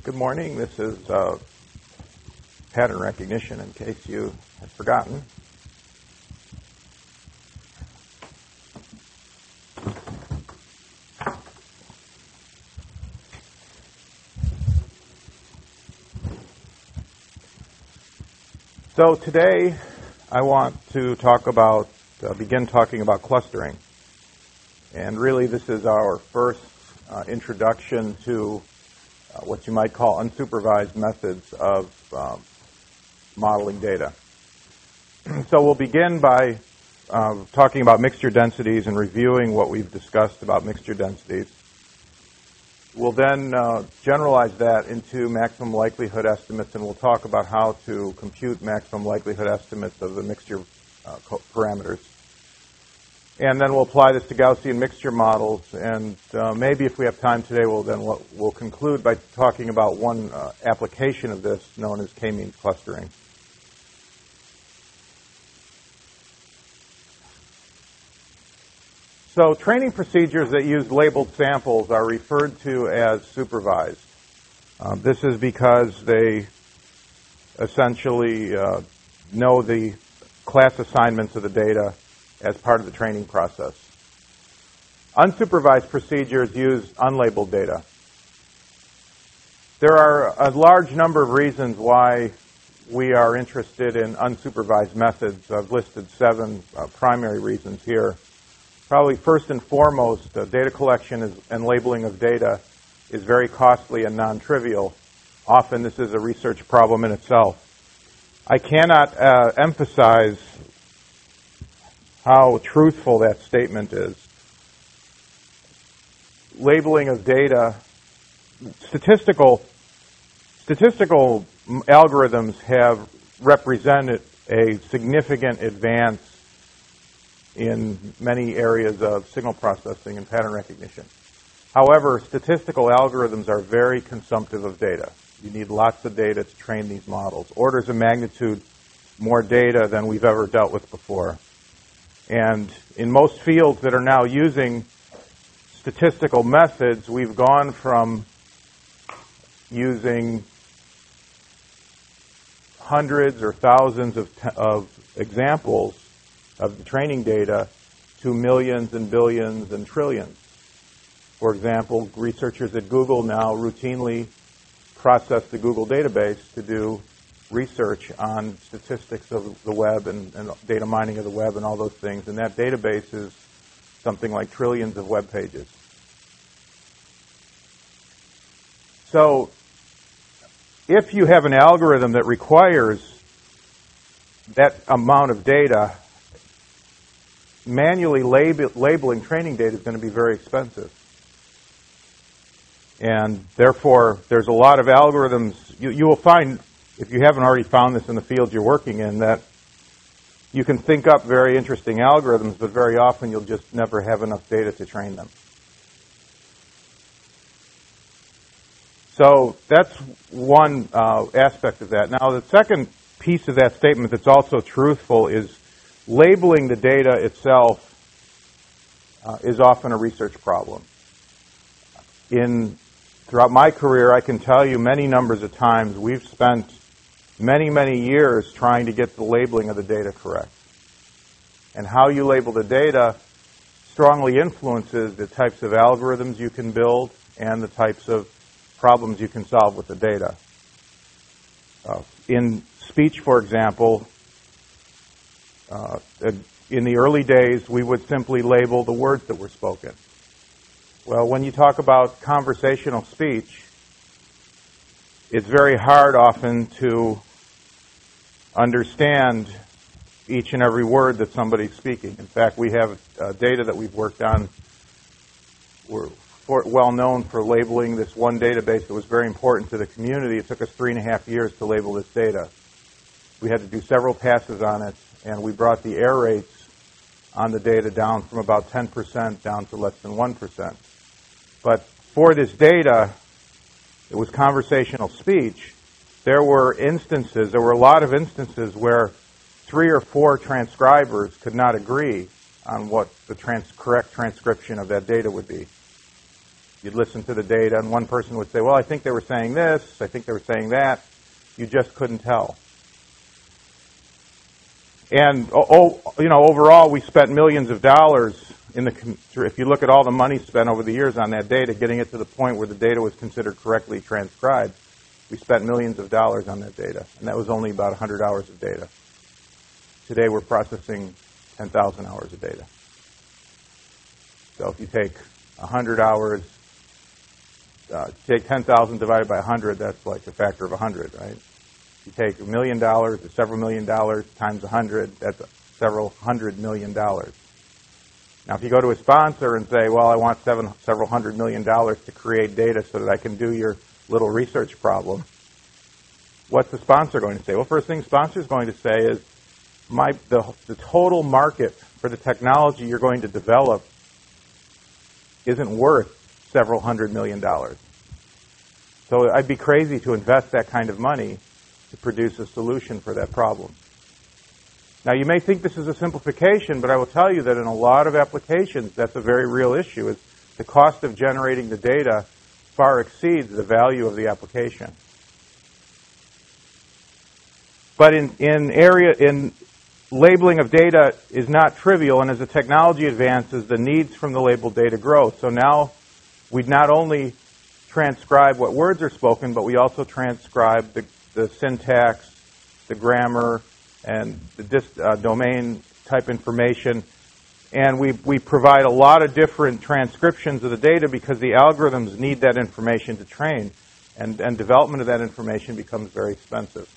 Good morning. This is pattern recognition, in case you had forgotten. So today I want to begin talking about clustering. And really this is our first introduction to what you might call unsupervised methods of modeling data. So we'll begin by talking about mixture densities and reviewing what we've discussed about mixture densities. We'll then generalize that into maximum likelihood estimates, and we'll talk about how to compute maximum likelihood estimates of the mixture parameters. And then we'll apply this to Gaussian mixture models, and maybe if we have time today, we'll conclude by talking about one application of this known as k-means clustering. So training procedures that use labeled samples are referred to as supervised. This is because they essentially know the class assignments of the data as part of the training process. Unsupervised procedures use unlabeled data. There are a large number of reasons why we are interested in unsupervised methods. I've listed 7 primary reasons here. Probably first and foremost, data collection and labeling of data is very costly and non-trivial. Often this is a research problem in itself. I cannot emphasize how truthful that statement is. Labeling of data, statistical algorithms have represented a significant advance in many areas of signal processing and pattern recognition. However, statistical algorithms are very consumptive of data. You need lots of data to train these models, orders of magnitude more data than we've ever dealt with before. And in most fields that are now using statistical methods, we've gone from using hundreds or thousands of examples of the training data to millions and billions and trillions. For example, researchers at Google now routinely process the Google database to do research on statistics of the web and data mining of the web and all those things. And that database is something like trillions of web pages. So if you have an algorithm that requires that amount of data, manually labeling training data is going to be very expensive. And therefore, there's a lot of algorithms. You will find, if you haven't already found this in the field you're working in, that you can think up very interesting algorithms, but very often you'll just never have enough data to train them. So that's one aspect of that. Now, the second piece of that statement that's also truthful is labeling the data itself is often a research problem. Throughout my career, I can tell you many numbers of times we've spent many, many years trying to get the labeling of the data correct. And how you label the data strongly influences the types of algorithms you can build and the types of problems you can solve with the data. In speech, for example, in the early days, we would simply label the words that were spoken. Well, when you talk about conversational speech, it's very hard often to understand each and every word that somebody's speaking. In fact, we have data that we've worked on. We're well known for labeling this one database that was very important to the community. It took us 3.5 years to label this data. We had to do several passes on it, and we brought the error rates on the data down from about 10% down to less than 1%. But for this data, it was conversational speech. There were a lot of instances where 3 or 4 transcribers could not agree on what the correct transcription of that data would be. You'd listen to the data, and one person would say, well, I think they were saying this, I think they were saying that. You just couldn't tell. And overall, we spent millions of dollars if you look at all the money spent over the years on that data, getting it to the point where the data was considered correctly transcribed. We spent millions of dollars on that data, and that was only about 100 hours of data. Today, we're processing 10,000 hours of data. So if you take 100 hours, take 10,000 divided by 100, that's like a factor of 100, right? If you take $1 million or several $1 million times 100, that's several $100 million. Now, if you go to a sponsor and say, well, I want several $100 million to create data so that I can do your little research problem, what's the sponsor going to say? Well, first thing the sponsor is going to say is, the total market for the technology you're going to develop isn't worth several $100 million. So I'd be crazy to invest that kind of money to produce a solution for that problem. Now, you may think this is a simplification, but I will tell you that in a lot of applications, that's a very real issue. Is the cost of generating the data far exceeds the value of the application. But in labeling of data is not trivial, and as the technology advances, the needs from the labeled data grow. So now we not only transcribe what words are spoken, but we also transcribe the syntax, the grammar, and the domain type information. And we provide a lot of different transcriptions of the data because the algorithms need that information to train, and development of that information becomes very expensive.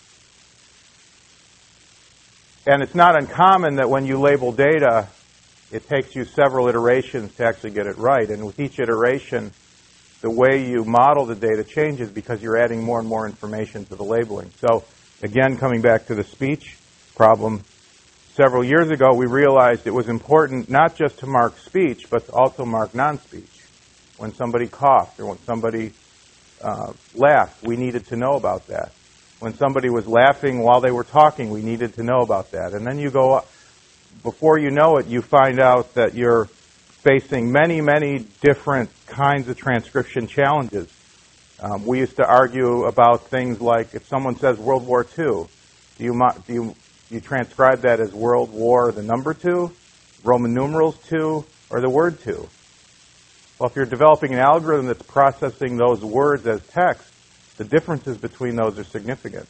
And it's not uncommon that when you label data, it takes you several iterations to actually get it right. And with each iteration, the way you model the data changes because you're adding more and more information to the labeling. So again, coming back to the speech problem, several years ago we realized it was important not just to mark speech, but also mark non-speech. When somebody coughed or when somebody laughed, we needed to know about that. When somebody was laughing while they were talking, we needed to know about that. And then you go up, before you know it, you find out that you're facing many, many different kinds of transcription challenges. We used to argue about things like if someone says World War II, do you transcribe that as World War the number 2, Roman numerals 2, or the word 2? Well, if you're developing an algorithm that's processing those words as text, the differences between those are significant.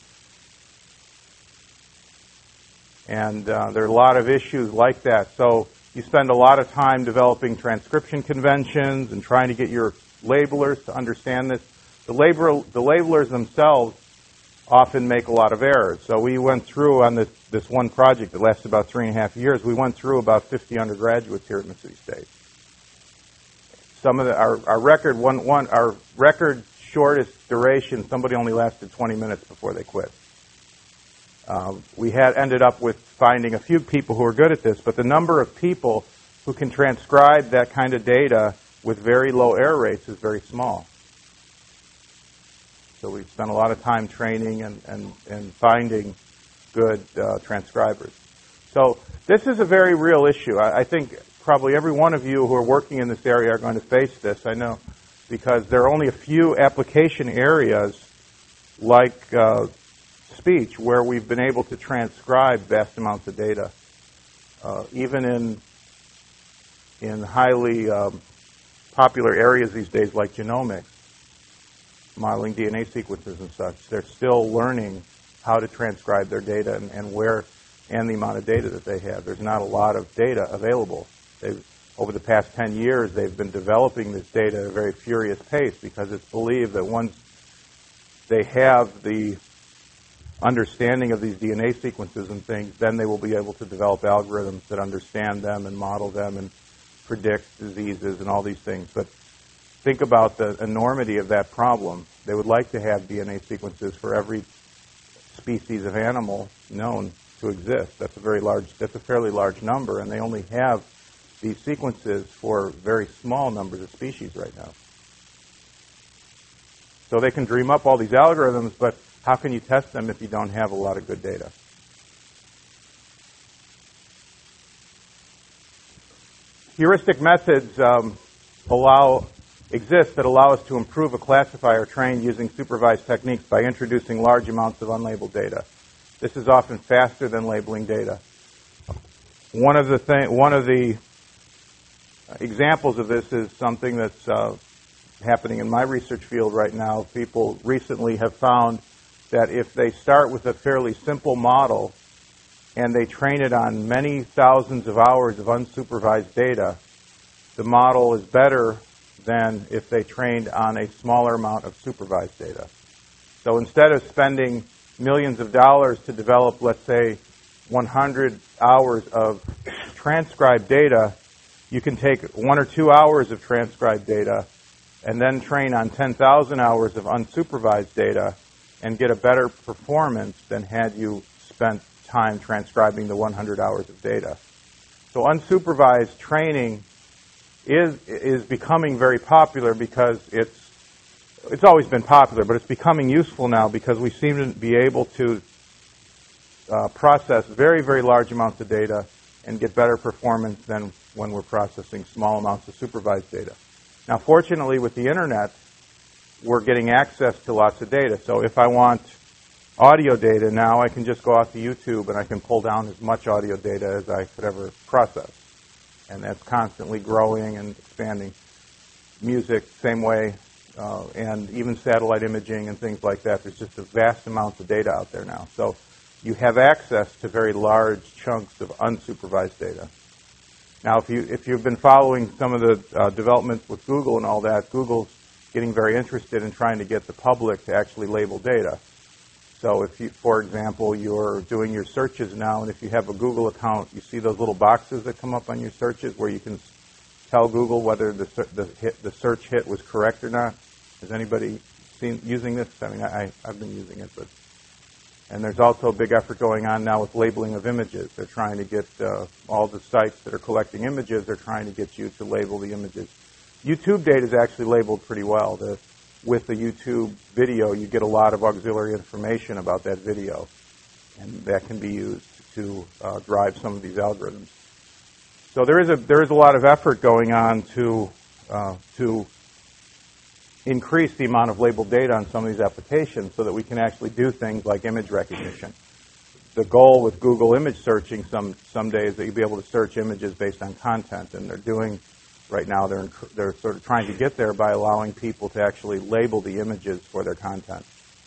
And there are a lot of issues like that. So you spend a lot of time developing transcription conventions and trying to get your labelers to understand this. The labelers themselves often make a lot of errors. So we went through on this one project that lasted about 3.5 years, we went through about 50 undergraduates here at Mississippi State. Some of our record shortest duration, somebody only lasted 20 minutes before they quit. We ended up with finding a few people who are good at this, but the number of people who can transcribe that kind of data with very low error rates is very small. So we spent a lot of time training and finding good transcribers. So this is a very real issue. I think probably every one of you who are working in this area are going to face this, I know, because there are only a few application areas like speech where we've been able to transcribe vast amounts of data. Even in highly popular areas these days like genomics, modeling DNA sequences and such, they're still learning how to transcribe their data and the amount of data that they have. There's not a lot of data available. Over the past 10 years, they've been developing this data at a very furious pace because it's believed that once they have the understanding of these DNA sequences and things, then they will be able to develop algorithms that understand them and model them and predict diseases and all these things. But think about the enormity of that problem. They would like to have DNA sequences for every species of animal known to exist. That's a fairly large number, and they only have these sequences for very small numbers of species right now. So they can dream up all these algorithms, but how can you test them if you don't have a lot of good data? Heuristic methods allow exist that allow us to improve a classifier trained using supervised techniques by introducing large amounts of unlabeled data. This is often faster than labeling data. One of the examples of this is something that's happening in my research field right now. People recently have found that if they start with a fairly simple model and they train it on many thousands of hours of unsupervised data, the model is better than if they trained on a smaller amount of supervised data. So instead of spending millions of dollars to develop, let's say, 100 hours of transcribed data, you can take 1 or 2 hours of transcribed data and then train on 10,000 hours of unsupervised data and get a better performance than had you spent time transcribing the 100 hours of data. So unsupervised training is becoming very popular because it's always been popular, but it's becoming useful now because we seem to be able to process very, very large amounts of data and get better performance than when we're processing small amounts of supervised data. Now, fortunately, with the Internet, we're getting access to lots of data. So if I want audio data now, I can just go out to YouTube and I can pull down as much audio data as I could ever process. And that's constantly growing and expanding. Music, same way, and even satellite imaging and things like that. There's just a vast amount of data out there now. So you have access to very large chunks of unsupervised data. Now, if you've been following some of the developments with Google and all that, Google's getting very interested in trying to get the public to actually label data. So if you, for example, you're doing your searches now, and if you have a Google account, you see those little boxes that come up on your searches where you can tell Google whether the search hit was correct or not. Has anybody seen using this? I mean, I've been using it, and there's also a big effort going on now with labeling of images. They're trying to get all the sites that are collecting images, they're trying to get you to label the images. YouTube data is actually labeled pretty well. With the YouTube video, you get a lot of auxiliary information about that video, and that can be used to drive some of these algorithms. So there is a lot of effort going on to increase the amount of labeled data on some of these applications so that we can actually do things like image recognition. The goal with Google image searching someday is that you'll be able to search images based on content, and they're doing right now, they're sort of trying to get there by allowing people to actually label the images for their content.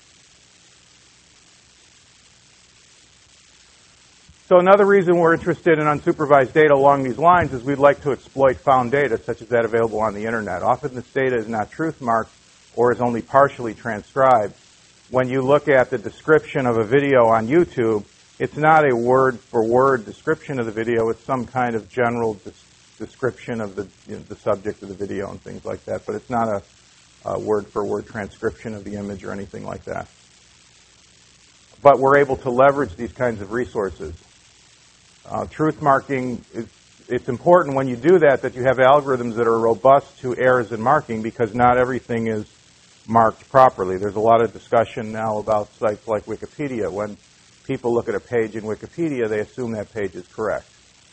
So another reason we're interested in unsupervised data along these lines is we'd like to exploit found data, such as that available on the Internet. Often this data is not truth marked or is only partially transcribed. When you look at the description of a video on YouTube, it's not a word-for-word description of the video. It's some kind of general description of the subject of the video and things like that, but it's not a word-for-word transcription of the image or anything like that. But we're able to leverage these kinds of resources. Truth marking, it's important when you do that you have algorithms that are robust to errors in marking, because not everything is marked properly. There's a lot of discussion now about sites like Wikipedia. When people look at a page in Wikipedia, they assume that page is correct.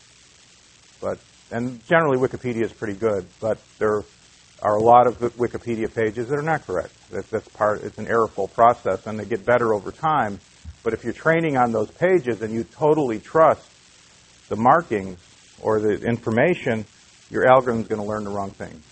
And generally Wikipedia is pretty good, but there are a lot of Wikipedia pages that are not correct. It's an errorful process, and they get better over time. But if you're training on those pages and you totally trust the markings or the information, your algorithm is going to learn the wrong thing.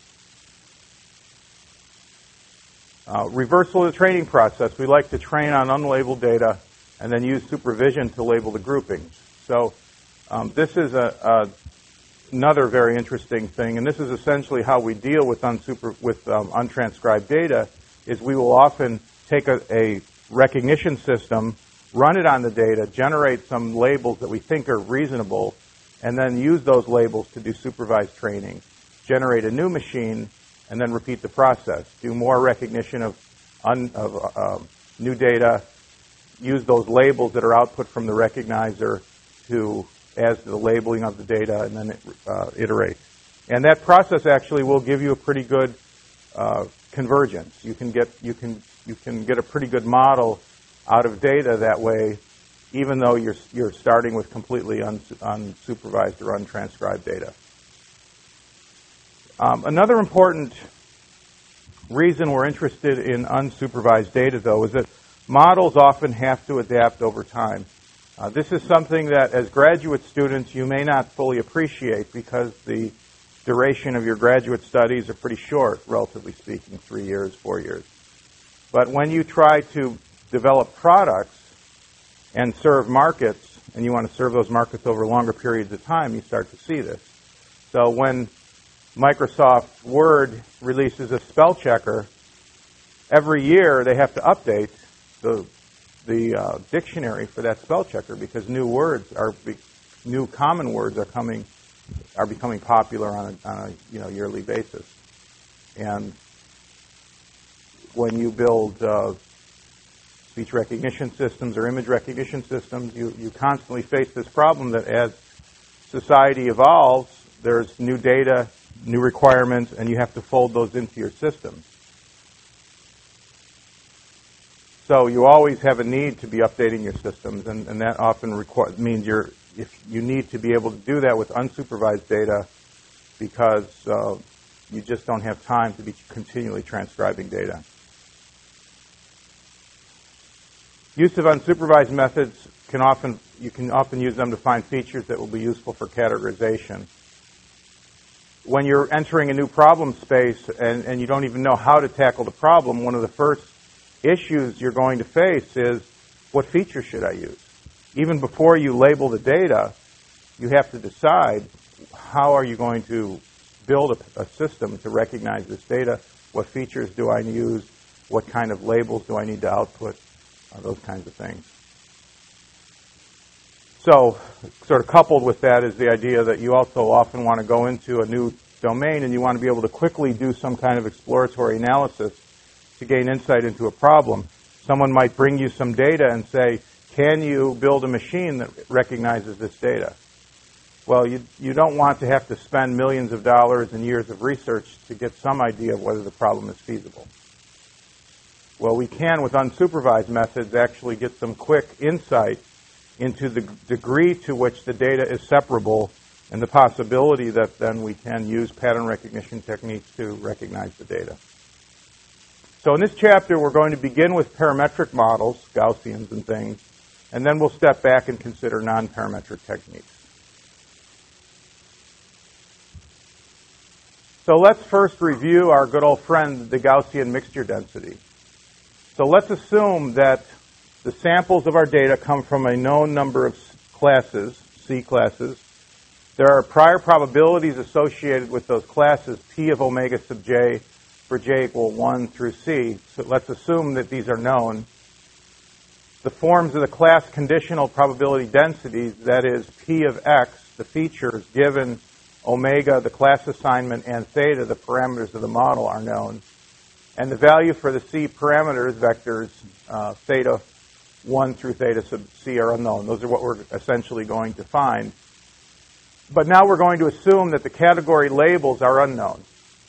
Reversal of the training process. We like to train on unlabeled data and then use supervision to label the groupings. So this is another very interesting thing, and this is essentially how we deal with untranscribed data, is we will often take a recognition system, run it on the data, generate some labels that we think are reasonable, and then use those labels to do supervised training, generate a new machine, and then repeat the process. Do more recognition of new data, use those labels that are output from the recognizer as the labeling of the data, and then iterate. And that process actually will give you a pretty good convergence. You can get a pretty good model out of data that way, even though you're starting with completely unsupervised or untranscribed data. Another important reason we're interested in unsupervised data, though, is that models often have to adapt over time. This is something that, as graduate students, you may not fully appreciate because the duration of your graduate studies are pretty short, relatively speaking, 3 years, 4 years. But when you try to develop products and serve markets, and you want to serve those markets over longer periods of time, you start to see this. So when Microsoft Word releases a spell checker, every year they have to update the dictionary for that spell checker because new common words are becoming popular on a yearly basis. And when you build speech recognition systems or image recognition systems, you constantly face this problem that as society evolves, there's new data, new requirements, and you have to fold those into your systems. So you always have a need to be updating your systems, and that often means you need to be able to do that with unsupervised data because you just don't have time to be continually transcribing data. Use of unsupervised methods you can often use them to find features that will be useful for categorization. When you're entering a new problem space and you don't even know how to tackle the problem, one of the first issues you're going to face is, what feature should I use? Even before you label the data, you have to decide how are you going to build a system to recognize this data, what features do I use, what kind of labels do I need to output, those kinds of things. So, sort of coupled with that is the idea that you also often want to go into a new domain and you want to be able to quickly do some kind of exploratory analysis to gain insight into a problem. Someone might bring you some data and say, can you build a machine that recognizes this data? Well, you don't want to have to spend millions of dollars and years of research to get some idea of whether the problem is feasible. Well, we can, with unsupervised methods, actually get some quick insight into the degree to which the data is separable and the possibility that then we can use pattern recognition techniques to recognize the data. So in this chapter, we're going to begin with parametric models, Gaussians and things, and then we'll step back and consider non-parametric techniques. So let's first review our good old friend, the Gaussian mixture density. So let's assume that the samples of our data come from a known number of classes, C classes. There are prior probabilities associated with those classes, P of omega sub j, for j equal 1 through c. So let's assume that these are known. The forms of the class conditional probability densities, that is P of x, the features given omega, the class assignment, and theta, the parameters of the model, are known. And the value for the c parameters, vectors, theta 1 through theta sub c, are unknown. Those are what we're essentially going to find. But now we're going to assume that the category labels are unknown.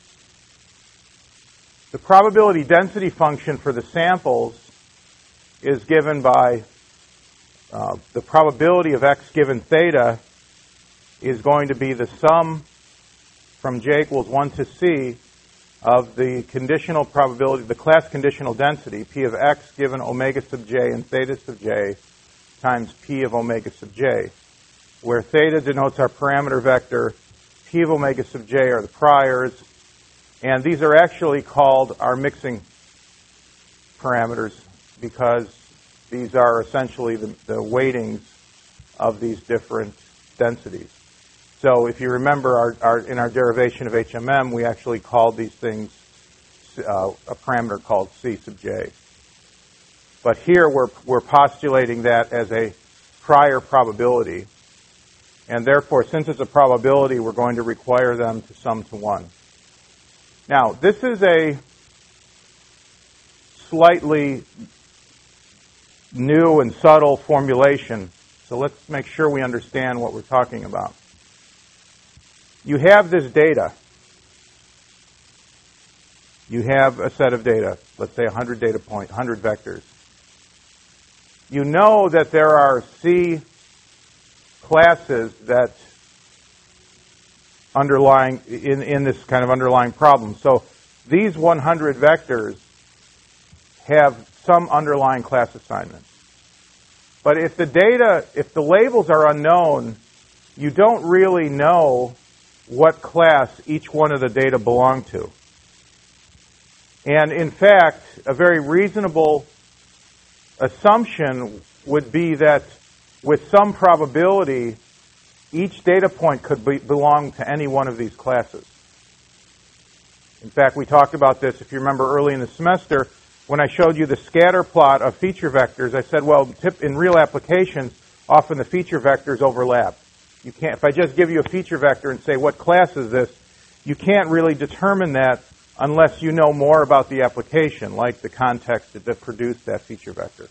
The probability density function for the samples is given by the probability of x given theta is going to be the sum from j equals 1 to c of the conditional probability, the class conditional density, P of x given omega sub j and theta sub j times P of omega sub j, where theta denotes our parameter vector, P of omega sub j are the priors, and these are actually called our mixing parameters because these are essentially the weightings of these different densities. So if you remember in our derivation of HMM, we actually called these things a parameter called C sub j. But here we're postulating that as a prior probability. And therefore, since it's a probability, we're going to require them to sum to 1. Now, this is a slightly new and subtle formulation. So let's make sure we understand what we're talking about. You have this data. You have a set of data, let's say 100 data points, 100 vectors. You know that there are C classes that underlying in this kind of underlying problem. So these 100 vectors have some underlying class assignment. But if the labels are unknown, you don't really know what class each one of the data belong to. And in fact, a very reasonable assumption would be that with some probability, each data point could belong to any one of these classes. In fact, we talked about this, if you remember, early in the semester, when I showed you the scatter plot of feature vectors. I said, well, in real applications, often the feature vectors overlap. You can't, if I just give you a feature vector and say, what class is this, you can't really determine that unless you know more about the application, like the context that produced that feature vector.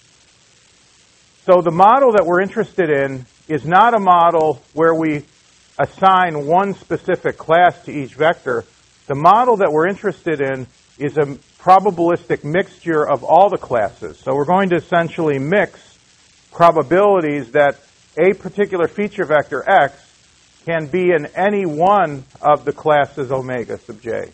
So the model that we're interested in is not a model where we assign one specific class to each vector. The model that we're interested in is a probabilistic mixture of all the classes. So we're going to essentially mix probabilities that a particular feature vector X can be in any one of the classes omega sub j.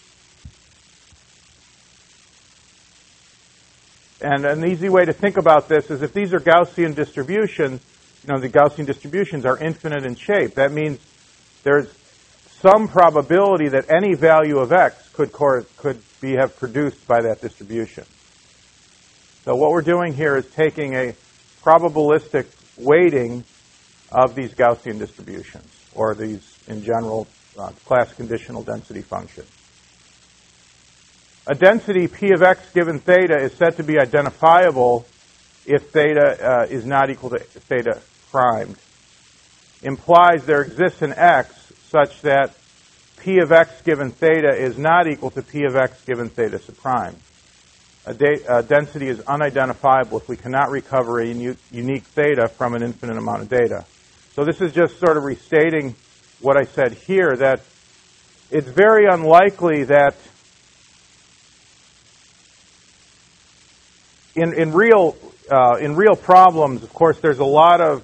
And an easy way to think about this is if these are Gaussian distributions, the Gaussian distributions are infinite in shape. That means there's some probability that any value of X could have produced by that distribution. So what we're doing here is taking a probabilistic weighting of these Gaussian distributions, or these, in general, class conditional density functions. A density P of X given theta is said to be identifiable if theta is not equal to theta primed. Implies there exists an X such that P of X given theta is not equal to P of X given theta sub prime. A density is unidentifiable if we cannot recover a unique theta from an infinite amount of data. So this is just sort of restating what I said here, that it's very unlikely that in real problems, of course, there's a lot of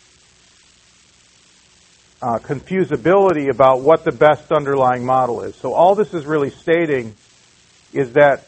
confusability about what the best underlying model is. So all this is really stating is that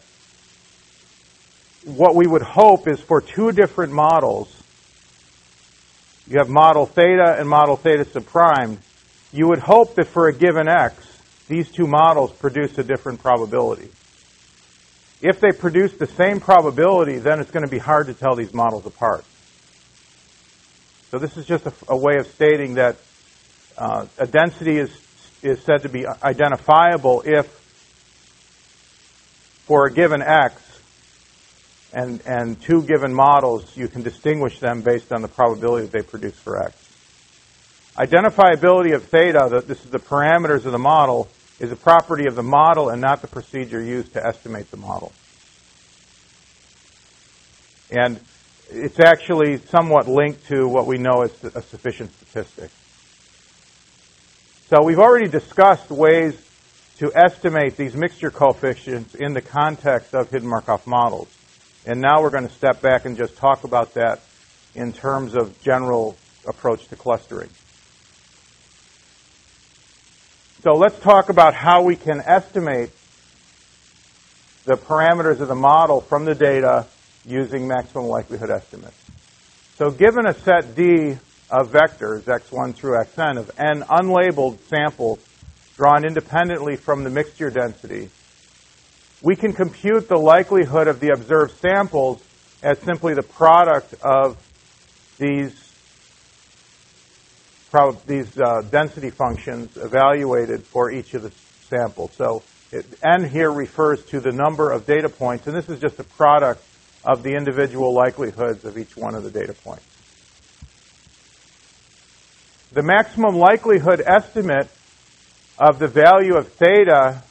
what we would hope is for two different models, you have model theta and model theta subprimed, you would hope that for a given X, these two models produce a different probability. If they produce the same probability, then it's going to be hard to tell these models apart. So this is just a way of stating that a density is said to be identifiable if for a given X and two given models, you can distinguish them based on the probability that they produce for X. Identifiability of theta, this is the parameters of the model, is a property of the model and not the procedure used to estimate the model. And it's actually somewhat linked to what we know as a sufficient statistic. So we've already discussed ways to estimate these mixture coefficients in the context of hidden Markov models. And now we're going to step back and just talk about that in terms of general approach to clustering. So let's talk about how we can estimate the parameters of the model from the data using maximum likelihood estimates. So given a set D of vectors, x1 through xn, of n unlabeled samples drawn independently from the mixture density, we can compute the likelihood of the observed samples as simply the product of these density functions evaluated for each of the samples. So n here refers to the number of data points, and this is just a product of the individual likelihoods of each one of the data points. The maximum likelihood estimate of the value of theta,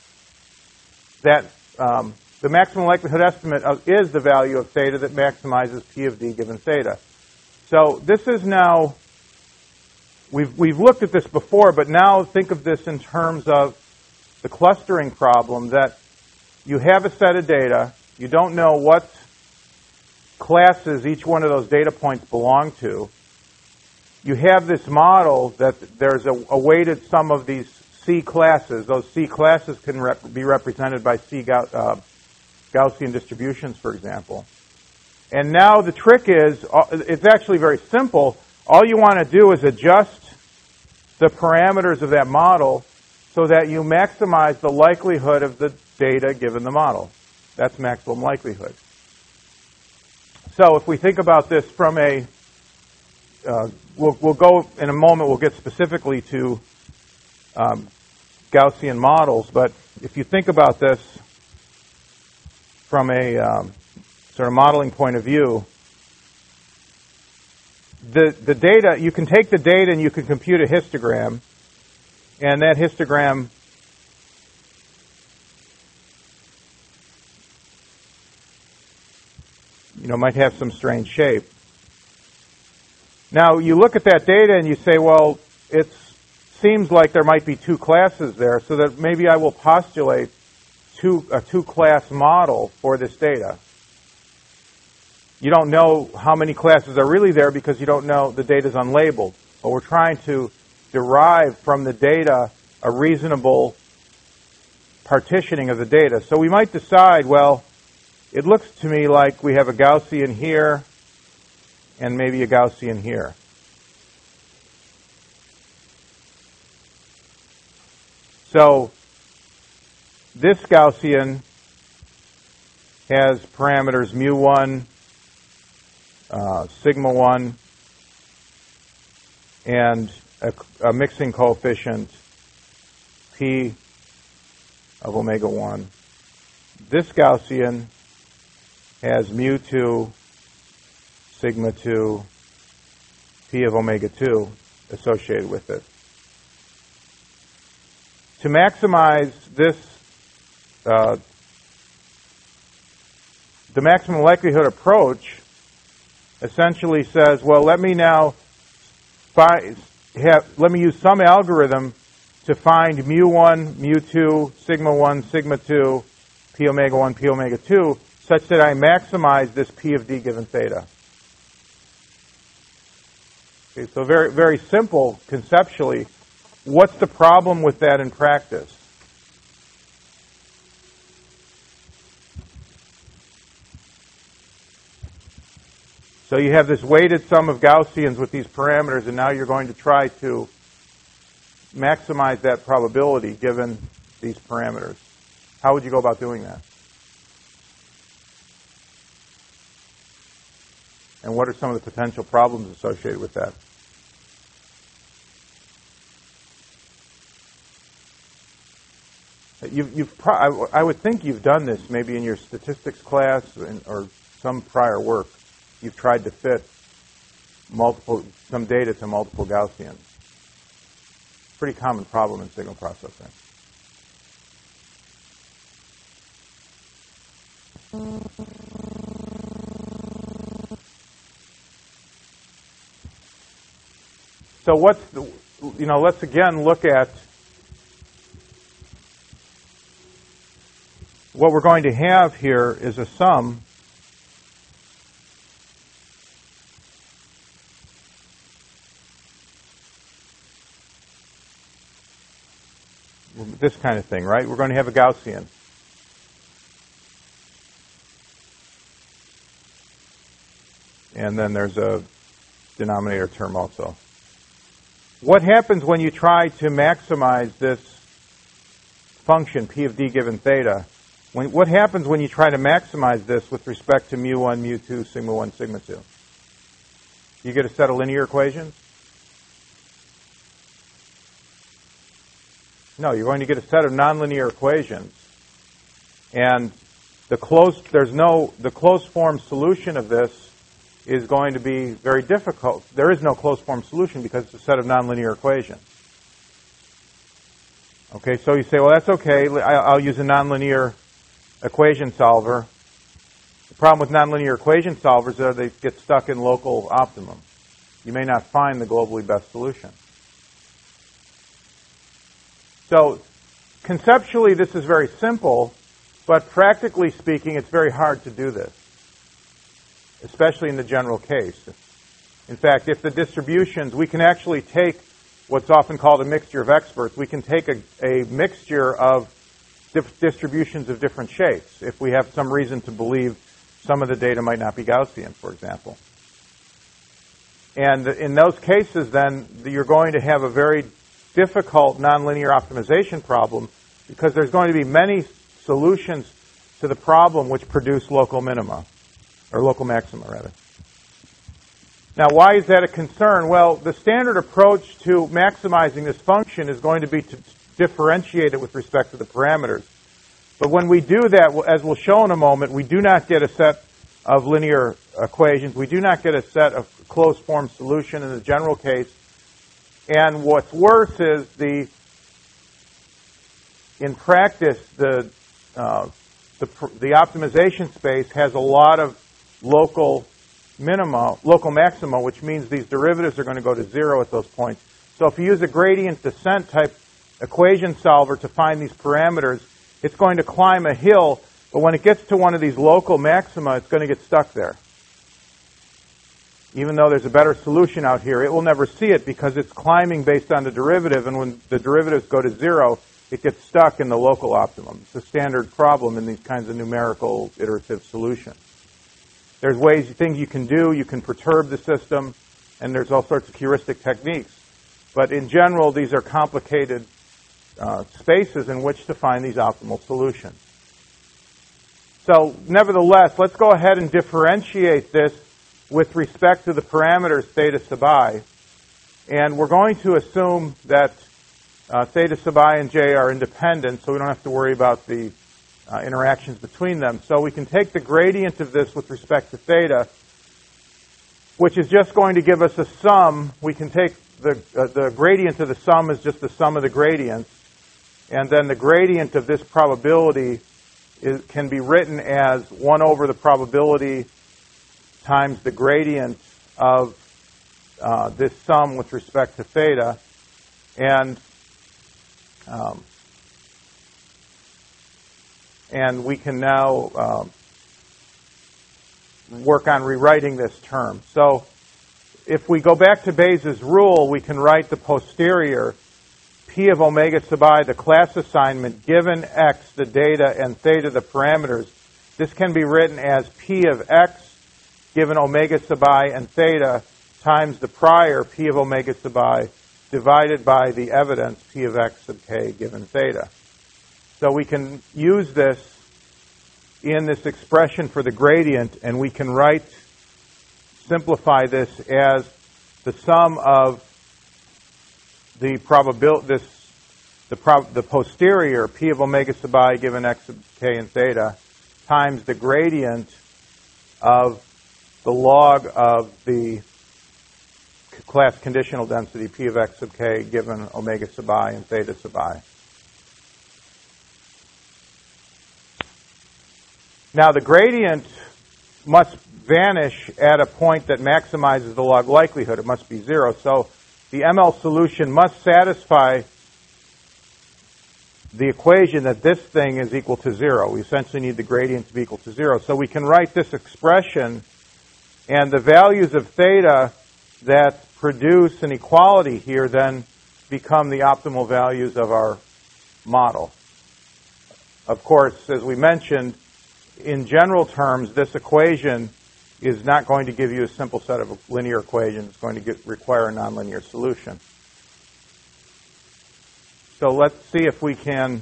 the maximum likelihood estimate is the value of theta that maximizes P of D given theta. So this is now, we've looked at this before, but now think of this in terms of the clustering problem, that you have a set of data, you don't know what classes each one of those data points belong to. You have this model that there's a weighted sum of these C classes. Those C classes can be represented by Gaussian distributions, for example. And now the trick is, it's actually very simple. All you want to do is adjust the parameters of that model so that you maximize the likelihood of the data given the model. That's maximum likelihood. So if we think about this from a, we'll go in a moment, we'll get specifically to Gaussian models, but if you think about this from a sort of modeling point of view, the data, you can take the data and you can compute a histogram, and that histogram might have some strange shape. Now, you look at that data and you say, well, it seems like there might be two classes there, so that maybe I will postulate a two-class model for this data. You don't know how many classes are really there because you don't know, the data is unlabeled. But we're trying to derive from the data a reasonable partitioning of the data. So we might decide, well, it looks to me like we have a Gaussian here and maybe a Gaussian here. So this Gaussian has parameters mu1, sigma 1, and a mixing coefficient p of omega 1. This Gaussian has mu2, sigma 2, p of omega 2 associated with it. To maximize this, the maximum likelihood approach essentially says, well, let me now let me use some algorithm to find mu1, mu2, sigma 1, sigma 2, p omega 1, p omega 2, such that I maximize this p of d given theta. Okay, so very, very simple conceptually. What's the problem with that in practice? So you have this weighted sum of Gaussians with these parameters, and now you're going to try to maximize that probability given these parameters. How would you go about doing that? And what are some of the potential problems associated with that? I would think you've done this maybe in your statistics class or some prior work. You've tried to fit some data to multiple Gaussians. Pretty common problem in signal processing. So let's again look at what we're going to have here is a sum this kind of thing, right? We're going to have a Gaussian. And then there's a denominator term also. What happens when you try to maximize this function, p of d given theta? What happens when you try to maximize this with respect to mu1, mu2, sigma 1, sigma 2? You get a set of linear equations? No, you're going to get a set of nonlinear equations. And the closed form solution of this is going to be very difficult. There is no closed form solution because it's a set of nonlinear equations. Okay, so you say, well, that's okay. I'll use a nonlinear equation solver. The problem with nonlinear equation solvers is they get stuck in local optimum. You may not find the globally best solution. So conceptually, this is very simple, but practically speaking, it's very hard to do this, especially in the general case. In fact, if the distributions, we can actually take what's often called a mixture of experts. We can take a mixture of distributions of different shapes if we have some reason to believe some of the data might not be Gaussian, for example. And in those cases, then, you're going to have a very difficult nonlinear optimization problem because there's going to be many solutions to the problem which produce local minima, or local maxima, rather. Now, why is that a concern? Well, the standard approach to maximizing this function is going to be to differentiate it with respect to the parameters. But when we do that, as we'll show in a moment, we do not get a set of linear equations. We do not get a set of closed-form solution in the general case. And what's worse is in practice, the optimization space has a lot of local maxima, which means these derivatives are going to go to zero at those points. So if you use a gradient descent type equation solver to find these parameters, it's going to climb a hill, but when it gets to one of these local maxima, it's going to get stuck there. Even though there's a better solution out here, it will never see it because it's climbing based on the derivative, and when the derivatives go to zero, it gets stuck in the local optimum. It's a standard problem in these kinds of numerical iterative solutions. There's things you can do. You can perturb the system, and there's all sorts of heuristic techniques. But in general, these are complicated spaces in which to find these optimal solutions. So nevertheless, let's go ahead and differentiate this with respect to the parameters theta sub I. And we're going to assume that theta sub I and j are independent, so we don't have to worry about the interactions between them. So we can take the gradient of this with respect to theta, which is just going to give us a sum. We can take the gradient of the sum is just the sum of the gradients. And then the gradient of this probability can be written as 1 over the probability times the gradient of this sum with respect to theta. And we can now work on rewriting this term. So if we go back to Bayes' rule, we can write the posterior P of omega sub I, the class assignment, given x, the data, and theta, the parameters. This can be written as P of x given omega sub I and theta times the prior P of omega sub I divided by the evidence P of x sub k given theta. So we can use this in this expression for the gradient, and we can simplify this as the sum of the posterior P of omega sub I given x sub k and theta times the gradient of the log of the class conditional density P of x sub k given omega sub I and theta sub I. Now the gradient must vanish at a point that maximizes the log likelihood. It must be zero. So the ML solution must satisfy the equation that this thing is equal to zero. We essentially need the gradient to be equal to zero. So we can write this expression, and the values of theta that produce an equality here then become the optimal values of our model. Of course, as we mentioned, in general terms, this equation is not going to give you a simple set of linear equations. It's going to require a nonlinear solution. So let's see if we can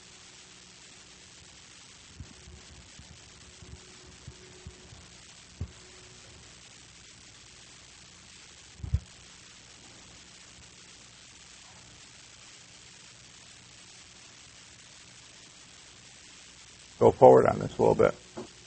go forward on this a little bit.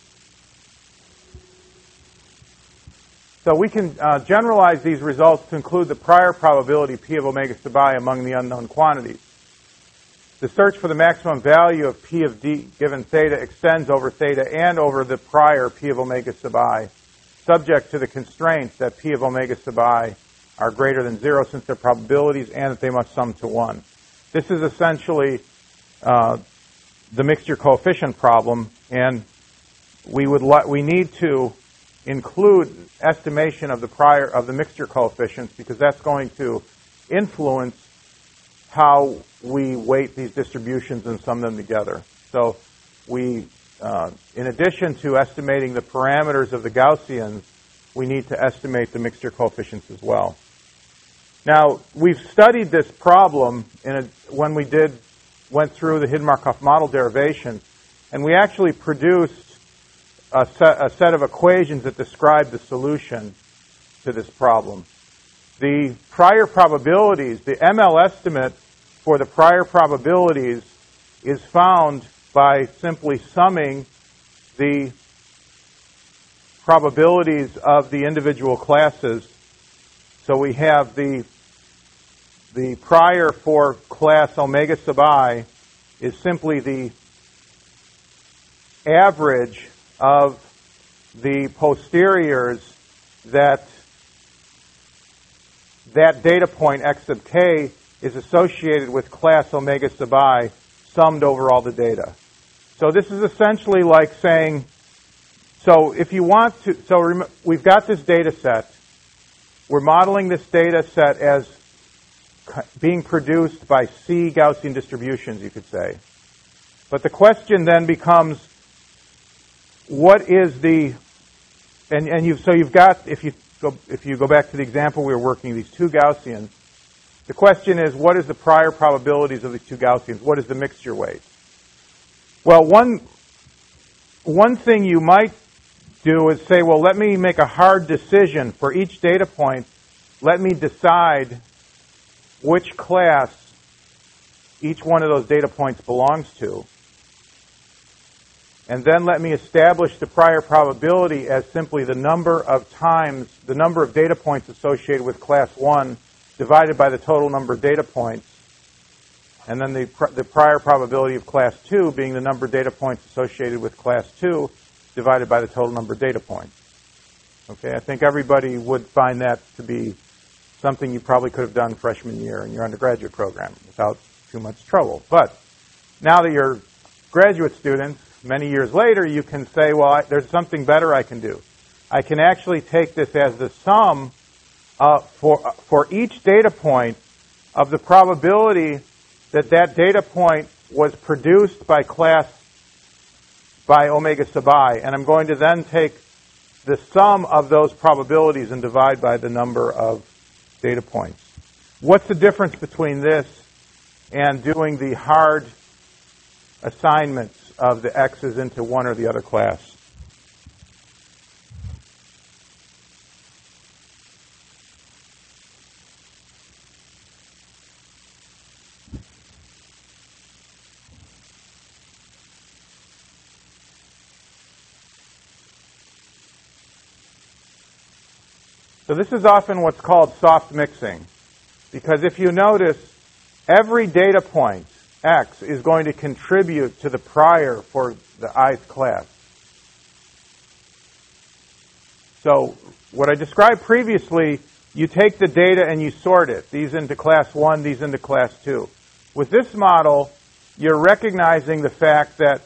So we can generalize these results to include the prior probability P of omega sub I among the unknown quantities. The search for the maximum value of P of D given theta extends over theta and over the prior P of omega sub I, subject to the constraints that P of omega sub I are greater than zero since they're probabilities and that they must sum to 1. This is essentially the mixture coefficient problem, and we need to include estimation of the mixture coefficients because that's going to influence how we weight these distributions and sum them together. So we, in addition to estimating the parameters of the Gaussians, we need to estimate the mixture coefficients as well. Now, we've studied this problem when we went through the Hidden-Markov model derivation, and we actually produced a set of equations that describe the solution to this problem. The prior probabilities, the ML estimate for the prior probabilities is found by simply summing the probabilities of the individual classes. So we have the prior for class omega sub I is simply the average of the posteriors that data point x sub k is associated with class omega sub I summed over all the data. So this is essentially like saying, so if you want to, we've got this data set. We're modeling this data set as being produced by C Gaussian distributions, you could say. But the question then becomes, what is the, so you've got, if you go back to the example we were working, these two Gaussians, the question is, what is the prior probabilities of these two Gaussians? What is the mixture weight? Well, one thing you might do is say, well, let me make a hard decision for each data point. Let me decide which class each one of those data points belongs to. And then let me establish the prior probability as simply the number of data points associated with class 1 divided by the total number of data points. And then the prior probability of class 2 being the number of data points associated with class 2 divided by the total number of data points. Okay, I think everybody would find that to be something you probably could have done freshman year in your undergraduate program without too much trouble. But now that you're graduate students, many years later, you can say, well, there's something better I can do. I can actually take this as the sum for each data point of the probability that data point was produced by omega sub I, and I'm going to then take the sum of those probabilities and divide by the number of data points. What's the difference between this and doing the hard assignments of the x's into one or the other class? So this is often what's called soft mixing, because if you notice, every data point, x, is going to contribute to the prior for the ith class. So what I described previously, you take the data and you sort it. These into class 1, these into class 2. With this model, you're recognizing the fact that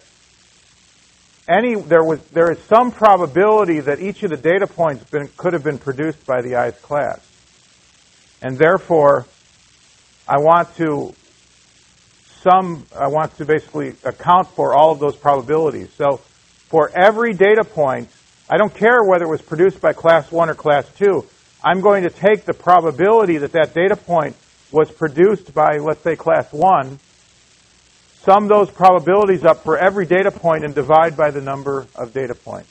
there is some probability that each of the data points could have been produced by the ith class. And therefore, I want to basically account for all of those probabilities. So for every data point, I don't care whether it was produced by class 1 or class 2, I'm going to take the probability that data point was produced by, let's say, class 1, sum those probabilities up for every data point and divide by the number of data points.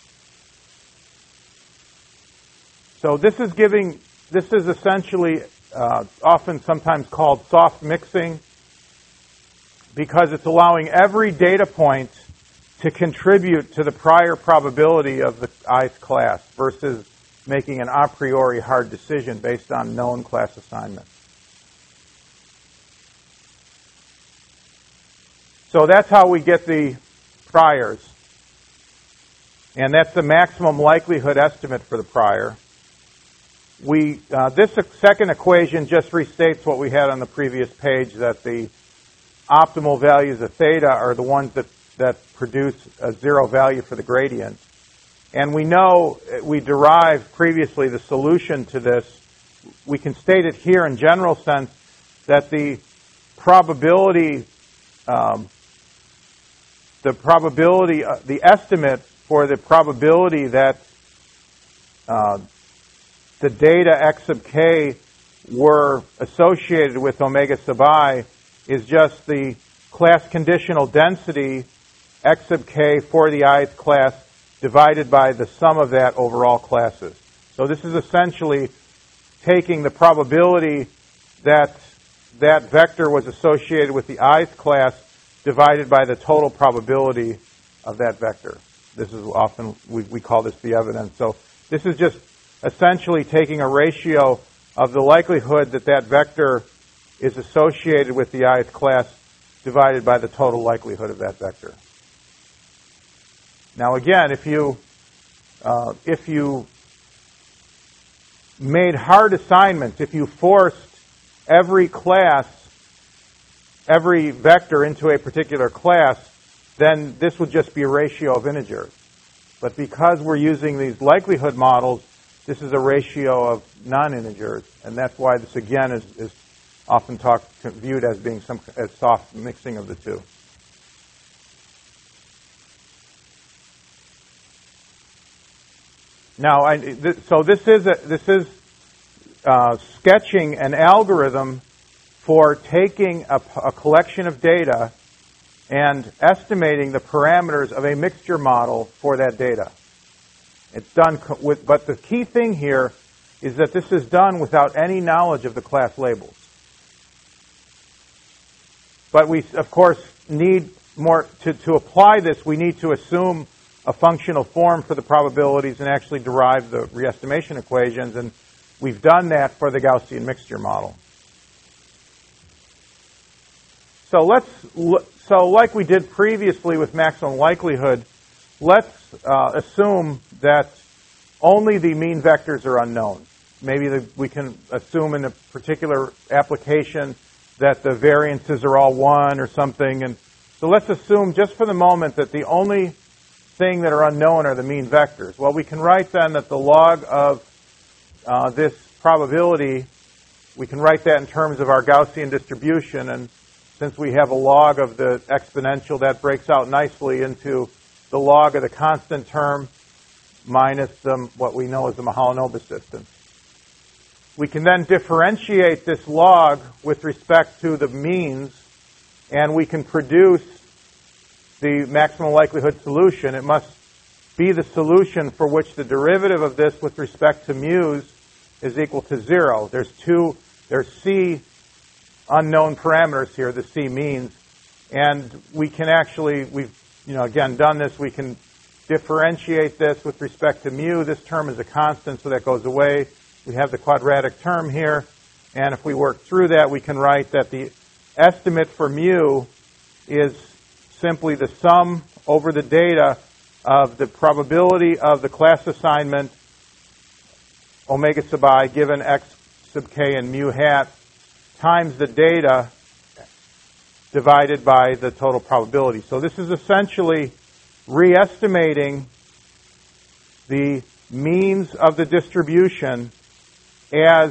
So this is essentially often sometimes called soft mixing, because it's allowing every data point to contribute to the prior probability of the ith class versus making an a priori hard decision based on known class assignments. So that's how we get the priors. And that's the maximum likelihood estimate for the prior. This second equation just restates what we had on the previous page, that the optimal values of theta are the ones that produce a zero value for the gradient. And we know, we derived previously the solution to this we can state it here in general sense that the probability, the estimate for the probability that the data x sub k were associated with omega sub I is just the class conditional density x sub k for the ith class divided by the sum of that over all classes. So this is essentially taking the probability that that vector was associated with the ith class divided by the total probability of that vector. This is often, we call this the evidence. So this is just essentially taking a ratio of the likelihood that that vector is associated with the ith class divided by the total likelihood of that vector. Now again, if you made hard assignments, if you forced every vector into a particular class, then this would just be a ratio of integers. But because we're using these likelihood models, this is a ratio of non-integers, and that's why this again is often viewed as being as soft mixing of the two. Now, so this is sketching an algorithm for taking a collection of data and estimating the parameters of a mixture model for that data. It's done but the key thing here is that this is done without any knowledge of the class labels. But we, of course, need more to apply this. We need to assume a functional form for the probabilities and actually derive the re-estimation equations, and we've done that for the Gaussian mixture model. So like we did previously with maximum likelihood, let's assume that only the mean vectors are unknown. Maybe we can assume in a particular application that the variances are all 1 or something. And so let's assume just for the moment that the only thing that are unknown are the mean vectors. Well, we can write then that the log of this probability, we can write that in terms of our Gaussian distribution, and since we have a log of the exponential, that breaks out nicely into the log of the constant term minus what we know as the Mahalanobis distance. We can then differentiate this log with respect to the means, and we can produce the maximum likelihood solution. It must be the solution for which the derivative of this with respect to mu's is equal to 0. There's C unknown parameters here, the C means, and we can actually, we've again done this, we can differentiate this with respect to mu. This term is a constant, so that goes away. We have the quadratic term here, and if we work through that, we can write that the estimate for mu is simply the sum over the data of the probability of the class assignment omega sub I given x sub k and mu hat times the data divided by the total probability. So this is essentially re-estimating the means of the distribution as,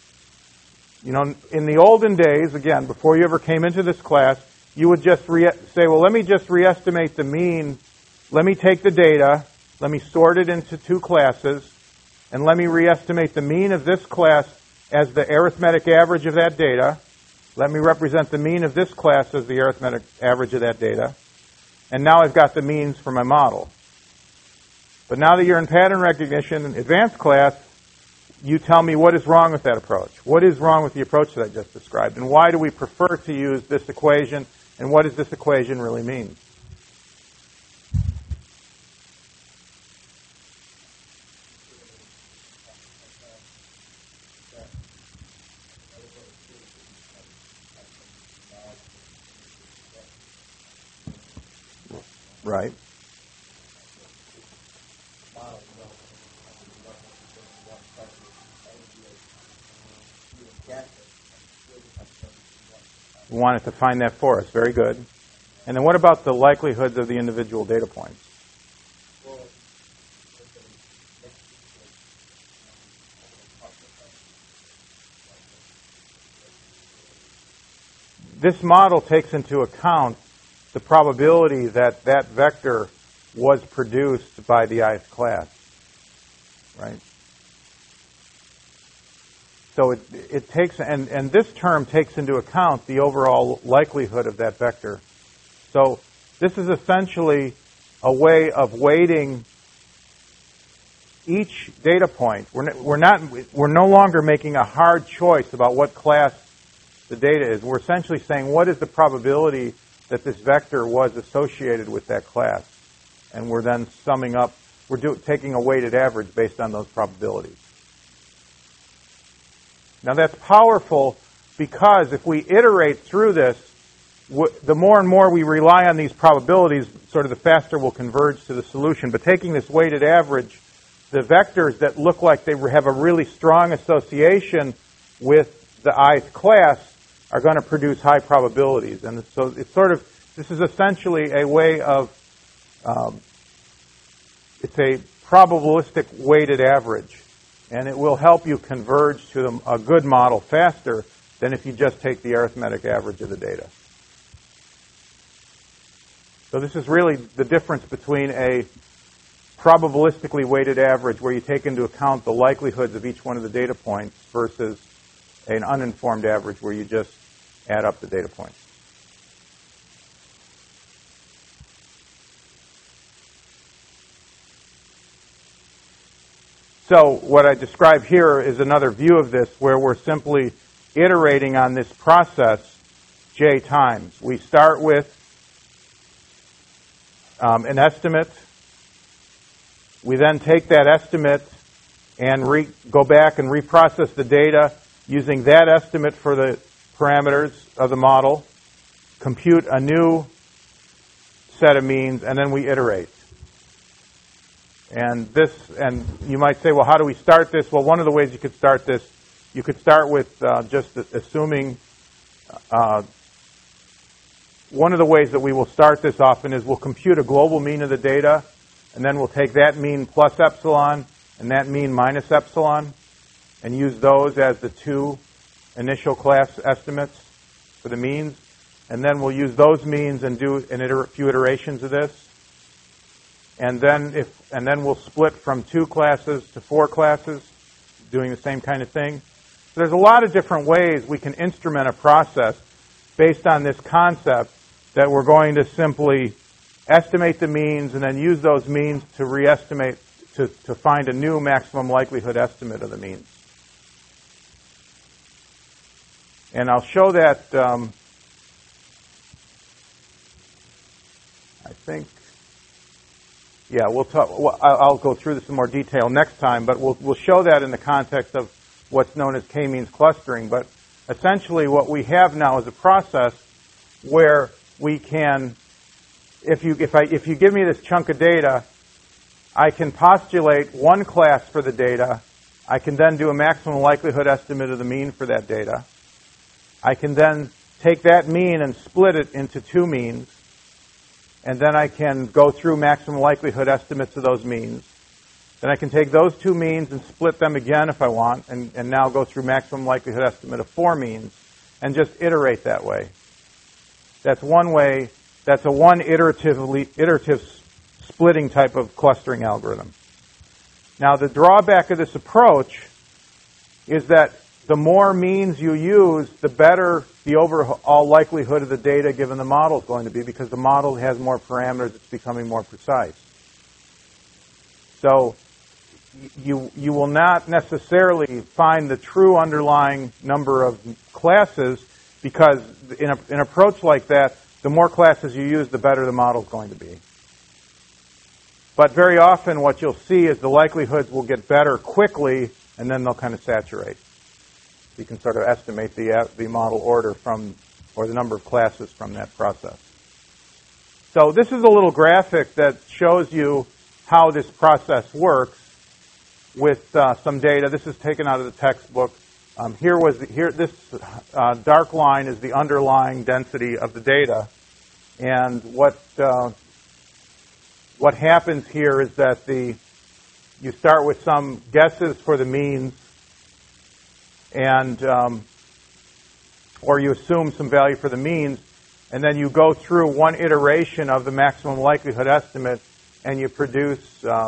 in the olden days, again, before you ever came into this class, you would just say, well, let me just re-estimate the mean. Let me take the data, let me sort it into two classes, and let me re-estimate the mean of this class as the arithmetic average of that data. Let me represent the mean of this class as the arithmetic average of that data. And now I've got the means for my model. But now that you're in pattern recognition in advanced class, you tell me what is wrong with that approach. What is wrong with the approach that I just described? And why do we prefer to use this equation? And what does this equation really mean? Right. We wanted to find that for us. Very good. And then what about the likelihoods of the individual data points? this model takes into account the probability that that vector was produced by the ith class, right? So it takes, and this term takes into account the overall likelihood of that vector. So this is essentially a way of weighting each data point. We're no longer making a hard choice about what class the data is. We're essentially saying what is the probability that this vector was associated with that class, and we're then summing up. We're taking a weighted average based on those probabilities. Now that's powerful because if we iterate through this, the more and more we rely on these probabilities, sort of the faster we'll converge to the solution. But taking this weighted average, the vectors that look like they have a really strong association with the ith class are going to produce high probabilities. And so it's sort of, this is essentially a way of, it's a probabilistic weighted average. And it will help you converge to a good model faster than if you just take the arithmetic average of the data. So this is really the difference between a probabilistically weighted average where you take into account the likelihoods of each one of the data points versus an uninformed average where you just add up the data points. So what I describe here is another view of this where we're simply iterating on this process j times. We start with an estimate. We then take that estimate and go back and reprocess the data using that estimate for the parameters of the model, compute a new set of means, and then we iterate. And you might say, well, how do we start this? Well, one of the ways you could start this, you could start with just assuming, one of the ways that we will start this often is we'll compute a global mean of the data, and then we'll take that mean plus epsilon and that mean minus epsilon, and use those as the two initial class estimates for the means. And then we'll use those means and do a few iterations of this. And then we'll split from 2 classes to 4 classes, doing the same kind of thing. So there's a lot of different ways we can instrument a process based on this concept that we're going to simply estimate the means and then use those means to re-estimate, to find a new maximum likelihood estimate of the means. And I'll show that, I think. Yeah, I'll go through this in more detail next time, but we'll show that in the context of what's known as k-means clustering. But essentially what we have now is a process where we can, if you give me this chunk of data, I can postulate one class for the data. I can then do a maximum likelihood estimate of the mean for that data. I can then take that mean and split it into 2 means. And then I can go through maximum likelihood estimates of those means. Then I can take those 2 means and split them again if I want, and now go through maximum likelihood estimate of 4 means, and just iterate that way. That's one way. That's a iterative splitting type of clustering algorithm. Now, the drawback of this approach is that the more means you use, the better the overall likelihood of the data given the model is going to be, because the model has more parameters, it's becoming more precise. So you will not necessarily find the true underlying number of classes, because in an approach like that, the more classes you use, the better the model is going to be. But very often what you'll see is the likelihoods will get better quickly, and then they'll kind of saturate. You can sort of estimate the model order or the number of classes from that process. So this is a little graphic that shows you how this process works with some data. This is taken out of the textbook. This dark line is the underlying density of the data, and what happens here is that you start with some guesses for the means. And or you assume some value for the means, and then you go through one iteration of the maximum likelihood estimate, and you produce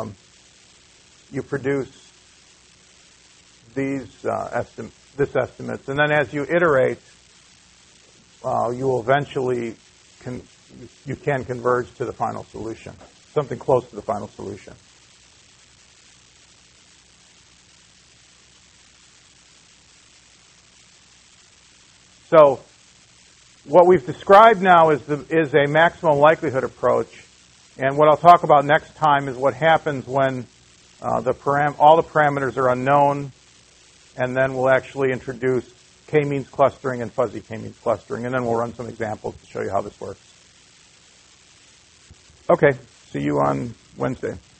these estimates. And then as you iterate, you will eventually you can converge to the final solution, something close to the final solution. So what we've described now is a maximum likelihood approach, and what I'll talk about next time is what happens when all the parameters are unknown, and then we'll actually introduce k-means clustering and fuzzy k-means clustering, and then we'll run some examples to show you how this works. Okay, see you on Wednesday.